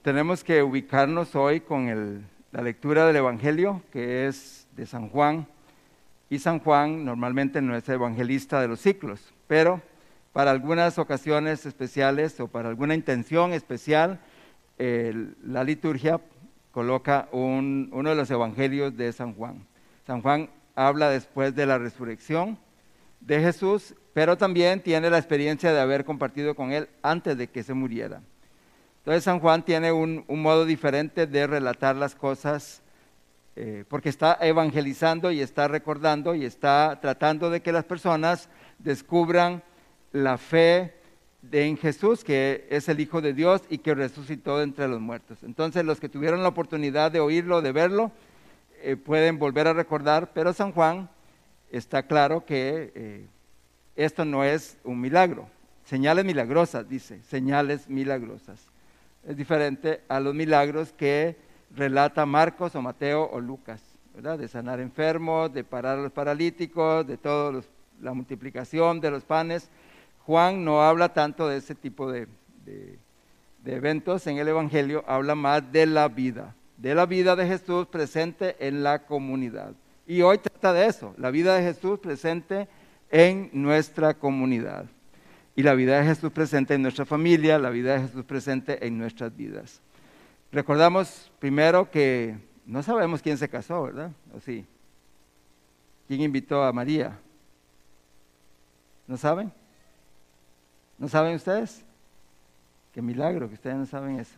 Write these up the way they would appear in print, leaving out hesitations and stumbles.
tenemos que ubicarnos hoy con la lectura del Evangelio, que es de San Juan. Y San Juan normalmente no es evangelista de los ciclos, pero para algunas ocasiones especiales o para alguna intención especial, la liturgia coloca uno de los evangelios de San Juan. San Juan habla después de la resurrección de Jesús, pero también tiene la experiencia de haber compartido con él antes de que se muriera. Entonces San Juan tiene un modo diferente de relatar las cosas, porque está evangelizando y está recordando y está tratando de que las personas descubran la fe en Jesús, que es el Hijo de Dios y que resucitó de entre los muertos. Entonces los que tuvieron la oportunidad de oírlo, de verlo, pueden volver a recordar, pero San Juan está claro que esto no es un milagro. Señales milagrosas, dice, señales milagrosas. Es diferente a los milagros que relata Marcos o Mateo o Lucas, ¿verdad? De sanar enfermos, de parar a los paralíticos, de la multiplicación de los panes. Juan no habla tanto de ese tipo de eventos en el Evangelio, habla más de la vida de Jesús presente en la comunidad. Y hoy trata de eso, la vida de Jesús presente en nuestra comunidad. Y la vida de Jesús presente en nuestra familia, la vida de Jesús presente en nuestras vidas. Recordamos primero que no sabemos quién se casó, ¿verdad? ¿O sí? ¿Quién invitó a María? ¿No saben? ¿No saben ustedes? Qué milagro que ustedes no saben eso.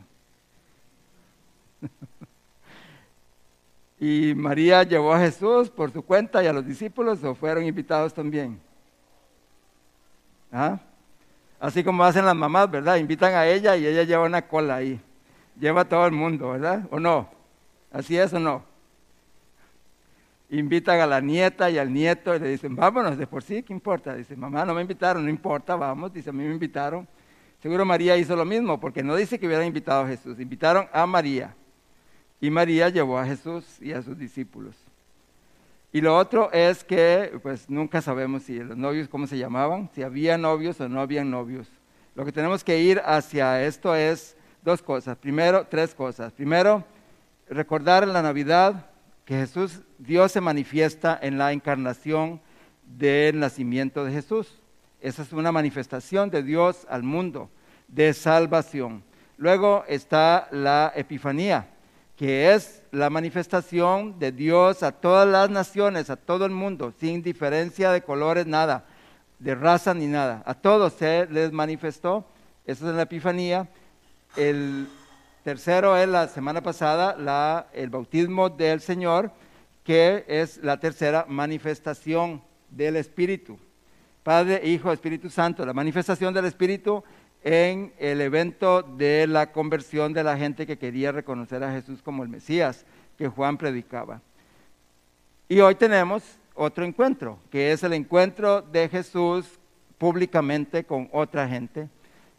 ¿Y María llevó a Jesús por su cuenta y a los discípulos o fueron invitados también? ¿Ah? Así como hacen las mamás, ¿verdad? Invitan a ella y ella lleva una cola ahí. Lleva a todo el mundo, ¿verdad? ¿O no? ¿Así es o no? Invitan a la nieta y al nieto y le dicen, vámonos, de por sí, ¿qué importa? Dice, mamá, no me invitaron, no importa, vamos. Dice, a mí me invitaron. Seguro María hizo lo mismo, porque no dice que hubieran invitado a Jesús. Invitaron a María. Y María llevó a Jesús y a sus discípulos. Y lo otro es que, pues nunca sabemos si los novios, cómo se llamaban, si había novios o no habían novios. Lo que tenemos que ir hacia esto es tres cosas. Primero, recordar en la Navidad que Jesús, Dios se manifiesta en la encarnación del nacimiento de Jesús. Esa es una manifestación de Dios al mundo, de salvación. Luego está la Epifanía, que es la manifestación de Dios a todas las naciones, a todo el mundo, sin diferencia de colores, nada, de raza ni nada. A todos se les manifestó, eso es la Epifanía. El tercero es la semana pasada, el bautismo del Señor, que es la tercera manifestación del Espíritu. Padre, Hijo, Espíritu Santo, la manifestación del Espíritu en el evento de la conversión de la gente que quería reconocer a Jesús como el Mesías que Juan predicaba. Y hoy tenemos otro encuentro, que es el encuentro de Jesús públicamente con otra gente.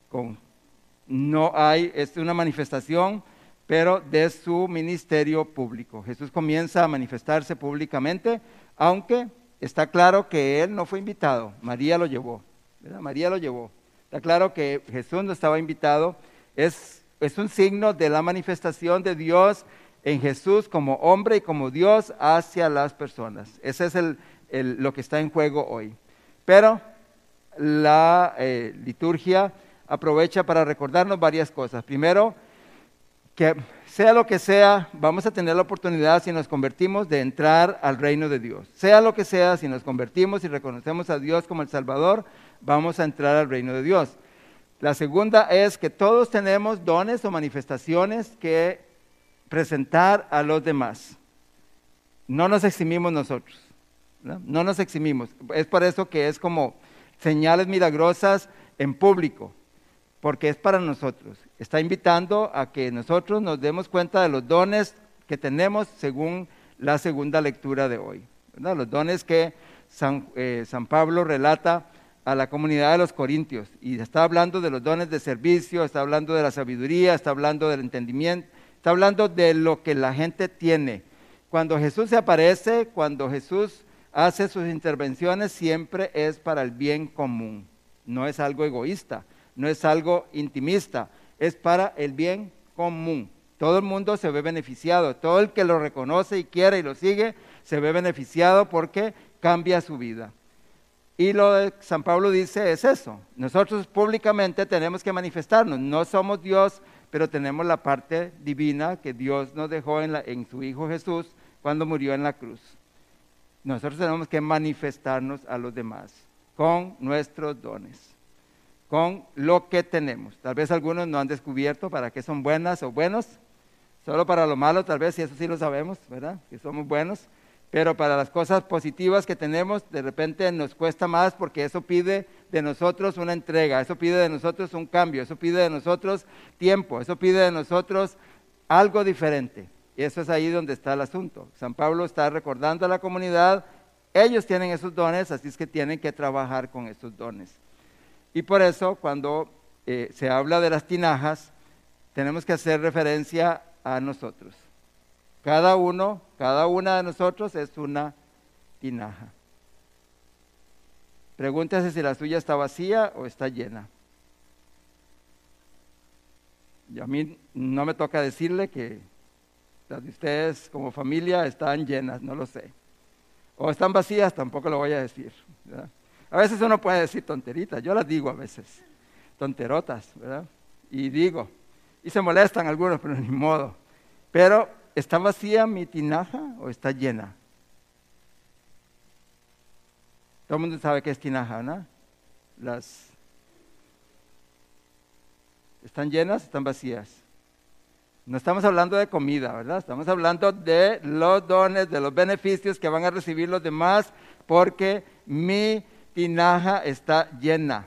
Es una manifestación, pero de su ministerio público. Jesús comienza a manifestarse públicamente, aunque está claro que él no fue invitado, María lo llevó, ¿verdad? María lo llevó. Está claro que Jesús no estaba invitado, es un signo de la manifestación de Dios en Jesús como hombre y como Dios hacia las personas. Ese es lo que está en juego hoy. Pero la liturgia aprovecha para recordarnos varias cosas. Primero, que sea lo que sea, vamos a tener la oportunidad, si nos convertimos, de entrar al reino de Dios. Sea lo que sea, si nos convertimos y reconocemos a Dios como el Salvador, vamos a entrar al reino de Dios. La segunda es que todos tenemos dones o manifestaciones que presentar a los demás. No nos eximimos nosotros, ¿no? No nos eximimos. Es por eso que es como señales milagrosas en público, porque es para nosotros. Está invitando a que nosotros nos demos cuenta de los dones que tenemos según la segunda lectura de hoy, ¿verdad? Los dones que San Pablo relata a la comunidad de los Corintios, y está hablando de los dones de servicio, está hablando de la sabiduría, está hablando del entendimiento, está hablando de lo que la gente tiene. Cuando Jesús se aparece, cuando Jesús hace sus intervenciones, siempre es para el bien común, no es algo egoísta, no es algo intimista, es para el bien común. Todo el mundo se ve beneficiado, todo el que lo reconoce y quiere y lo sigue, se ve beneficiado porque cambia su vida. Y lo de San Pablo dice es eso, nosotros públicamente tenemos que manifestarnos, no somos Dios, pero tenemos la parte divina que Dios nos dejó en su Hijo Jesús cuando murió en la cruz. Nosotros tenemos que manifestarnos a los demás con nuestros dones, con lo que tenemos. Tal vez algunos no han descubierto para qué son buenas o buenos, solo para lo malo tal vez, y eso sí lo sabemos, ¿verdad? Que somos buenos, pero para las cosas positivas que tenemos, de repente nos cuesta más porque eso pide de nosotros una entrega, eso pide de nosotros un cambio, eso pide de nosotros tiempo, eso pide de nosotros algo diferente. Y eso es ahí donde está el asunto. San Pablo está recordando a la comunidad, ellos tienen esos dones, así es que tienen que trabajar con esos dones. Y por eso cuando se habla de las tinajas, tenemos que hacer referencia a nosotros. Cada una de nosotros es una tinaja. Pregúntese si la suya está vacía o está llena. Y a mí no me toca decirle que las de ustedes como familia están llenas, no lo sé. O están vacías, tampoco lo voy a decir, ¿verdad? A veces uno puede decir tonteritas, yo las digo a veces, tonterotas, ¿verdad? Y digo, y se molestan algunos, pero ni modo. Pero, ¿está vacía mi tinaja o está llena? Todo el mundo sabe qué es tinaja, ¿no? ¿Están llenas o están vacías? No estamos hablando de comida, ¿verdad? Estamos hablando de los dones, de los beneficios que van a recibir los demás, porque mi tinaja está llena.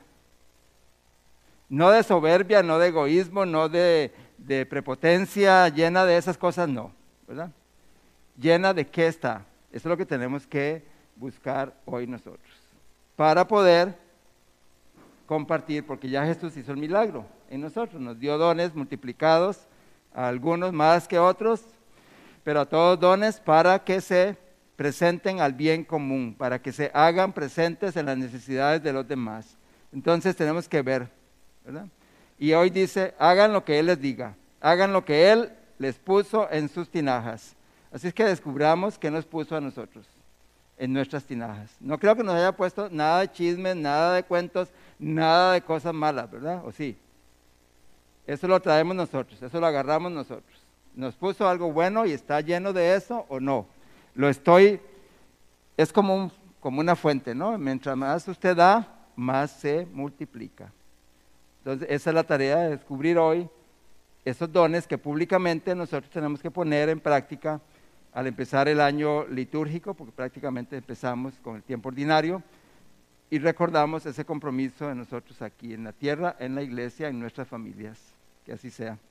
No de soberbia, no de egoísmo, no de prepotencia, llena de esas cosas, no, ¿verdad? Llena de qué está. Eso es lo que tenemos que buscar hoy nosotros, para poder compartir, porque ya Jesús hizo el milagro en nosotros, nos dio dones multiplicados, a algunos más que otros, pero a todos dones para que se presenten al bien común, para que se hagan presentes en las necesidades de los demás. Entonces tenemos que ver, ¿verdad? Y hoy dice, hagan lo que Él les diga, hagan lo que Él les puso en sus tinajas. Así es que descubramos qué nos puso a nosotros en nuestras tinajas. No creo que nos haya puesto nada de chismes, nada de cuentos, nada de cosas malas, ¿verdad? ¿O sí? Eso lo traemos nosotros, eso lo agarramos nosotros. ¿Nos puso algo bueno y está lleno de eso o no? Es como una fuente, ¿no? Mientras más usted da, más se multiplica. Entonces, esa es la tarea de descubrir hoy esos dones que públicamente nosotros tenemos que poner en práctica al empezar el año litúrgico, porque prácticamente empezamos con el tiempo ordinario, y recordamos ese compromiso de nosotros aquí en la tierra, en la iglesia, en nuestras familias. Que así sea.